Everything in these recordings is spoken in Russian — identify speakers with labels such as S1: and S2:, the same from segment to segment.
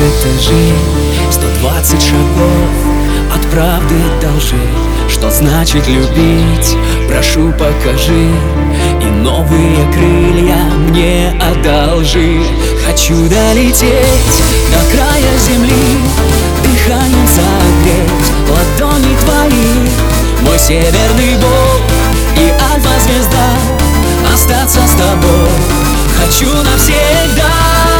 S1: этажей, 120 шагов от правды до лжи. Что значит любить? Прошу, покажи. И новые крылья мне одолжи. Хочу долететь до края земли, дыханием согреть ладони твои. Мой северный бог и альфа-звезда, остаться с тобой хочу навсегда.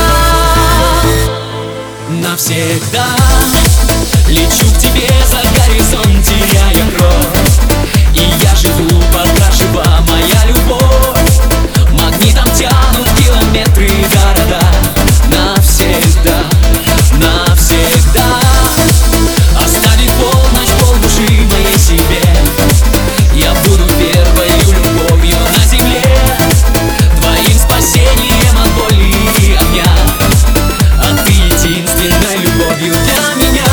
S1: Навсегда лечу к тебе за горизонт, теряя кровь. И я живу пока жива моя любовь. Магнитом тянут километры города. Навсегда, навсегда оставить полночь, полдуши моей себе. Я буду первою любовью на земле, твоим спасением от боли и огня. А ты единственной любовью для меня.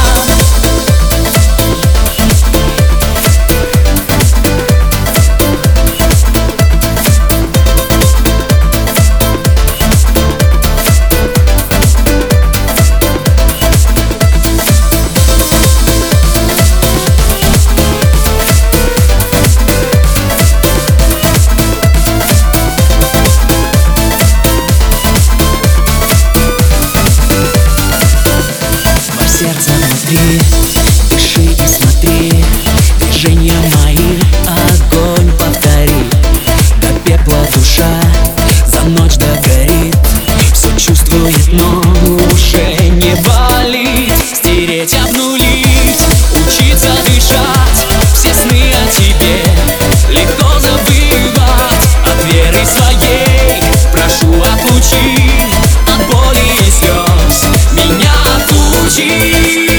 S2: Сердце внутри, дыши и смотри, движения мои, огонь повтори. До пепла душа за ночь догорит, все чувствует, но уже не болит.
S1: Стереть, обнулить, учиться дышать, все сны о тебе легко забывать. От веры своей прошу, отлучи от боли и слез меня отучи.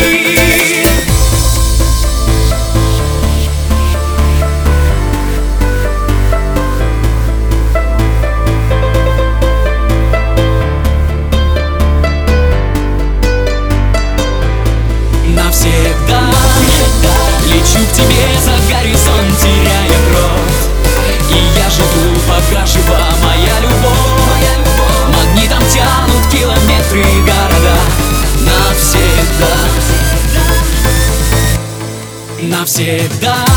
S1: Навсегда лечу к тебе за горизонт, теряя кровь. И я живу пока жива моя любовь. Магнитом тянут километры города. Навсегда, навсегда